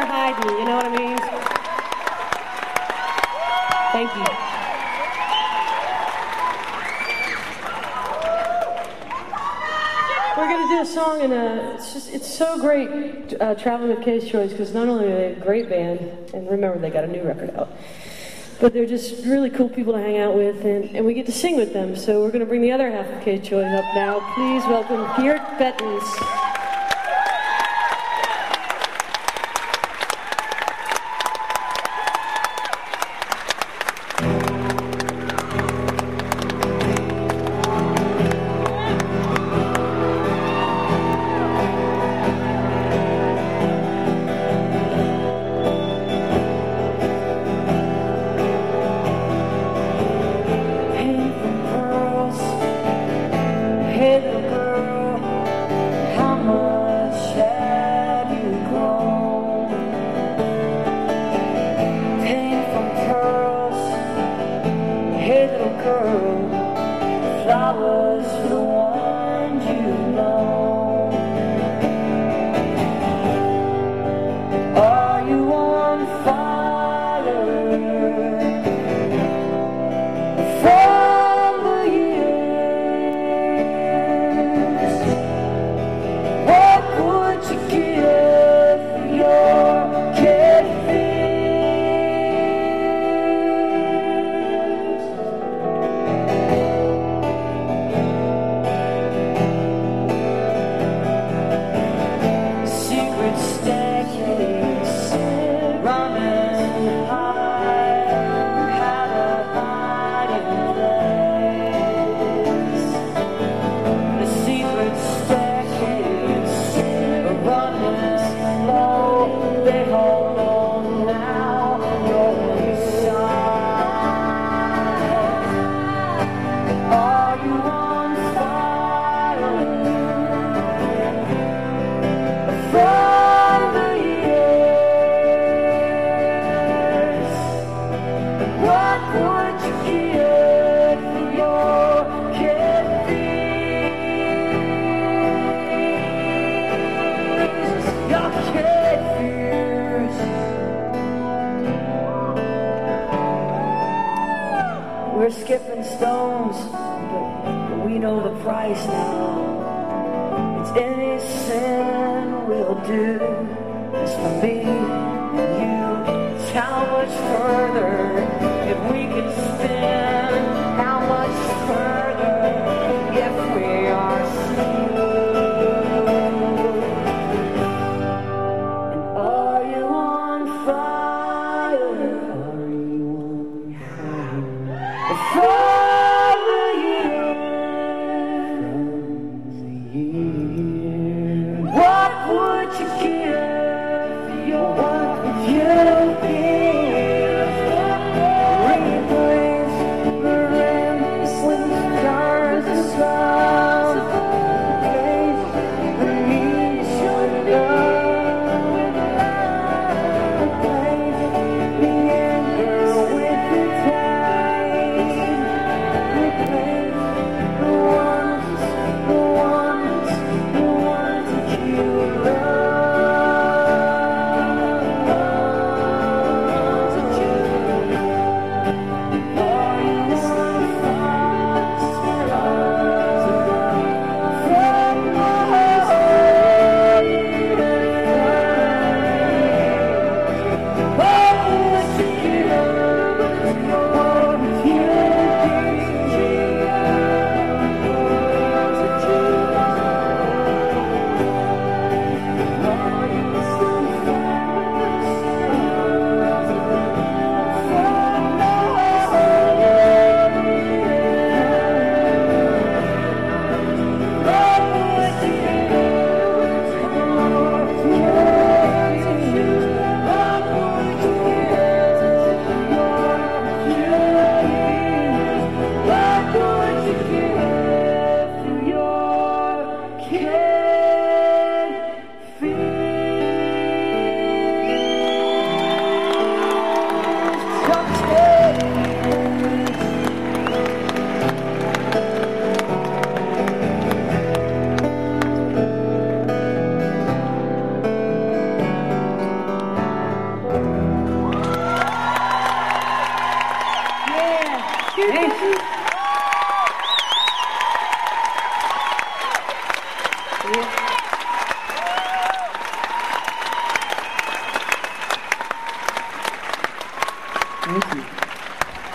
there hiding, you know what I mean? Thank you. We're going to do a song, and it's so great traveling with Case Choice, because not only are they a great band, and remember, they got a new record out, but they're just really cool people to hang out with, and we get to sing with them. So we're going to bring the other half of Case Choice up now. Please welcome Geert Bettens. We're skipping stones, but we know the price now. It's anything we'll do. It's for me and you. It's how much further if we can spin. How much further if we are smooth. And are you on fire? Are you on fire? For the year, what would you give for your, what would you give? Replace the ramps with stars of love. Replace the needs your love with love. Replace the anger with the tide. Replace the ones that you love. Are you on fire from the heart? What would you give? What would you What would you Thank you.